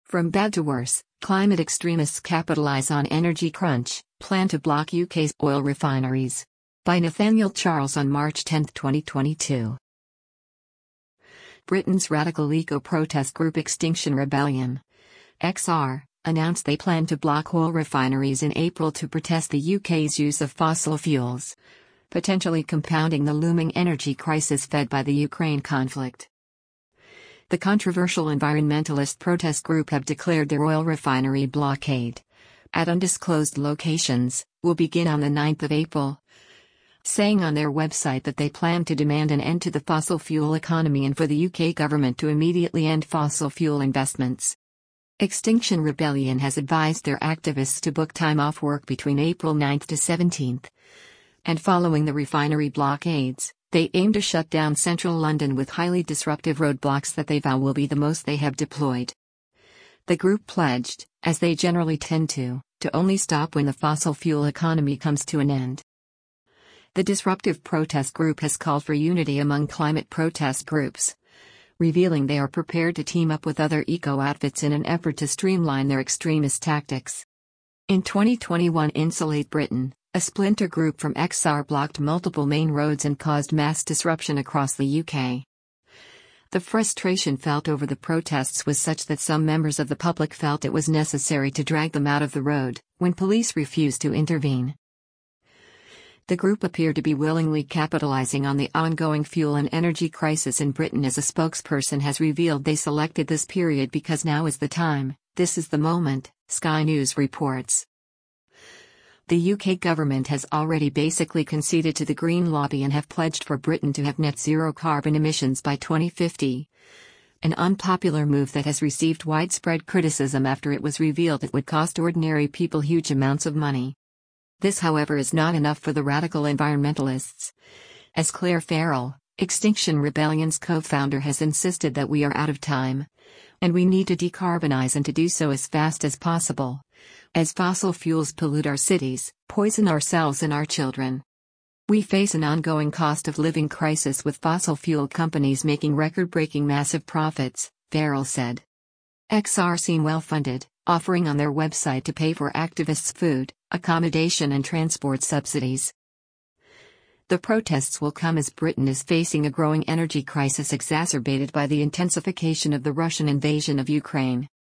From bad to worse, climate extremists capitalize on energy crunch, plan to block UK's oil refineries. By Nathaniel Charles on March 10, 2022. Britain's radical eco-protest group Extinction Rebellion, XR, announced they plan to block oil refineries in April to protest the UK's use of fossil fuels, potentially compounding the looming energy crisis fed by the Ukraine conflict. The controversial environmentalist protest group have declared their oil refinery blockade, at undisclosed locations, will begin on the 9th of April, saying on their website that they plan to demand an end to the fossil fuel economy and for the UK government to immediately end fossil fuel investments. Extinction Rebellion has advised their activists to book time off work between April 9 to 17, and following the refinery blockades, they aim to shut down central London with highly disruptive roadblocks that they vow will be the most they have deployed. The group pledged, as they generally tend to only stop when the fossil fuel economy comes to an end. The disruptive protest group has called for unity among climate protest groups, revealing they are prepared to team up with other eco-outfits in an effort to streamline their extremist tactics. In 2021, Insulate Britain, a splinter group from XR, blocked multiple main roads and caused mass disruption across the UK. The frustration felt over the protests was such that some members of the public felt it was necessary to drag them out of the road, when police refused to intervene. The group appeared to be willingly capitalizing on the ongoing fuel and energy crisis in Britain, as a spokesperson has revealed they selected this period because now is the time, this is the moment, Sky News reports. The UK government has already basically conceded to the Green lobby and have pledged for Britain to have net zero carbon emissions by 2050. An unpopular move that has received widespread criticism after it was revealed it would cost ordinary people huge amounts of money. This, however, is not enough for the radical environmentalists. As Claire Farrell, Extinction Rebellion's co-founder, has insisted that we are out of time, and we need to decarbonize and to do so as fast as possible, as fossil fuels pollute our cities, poison ourselves and our children. We face an ongoing cost of living crisis with fossil fuel companies making record-breaking massive profits, Farrell said. XR seem well-funded, offering on their website to pay for activists' food, accommodation and transport subsidies. The protests will come as Britain is facing a growing energy crisis exacerbated by the intensification of the Russian invasion of Ukraine.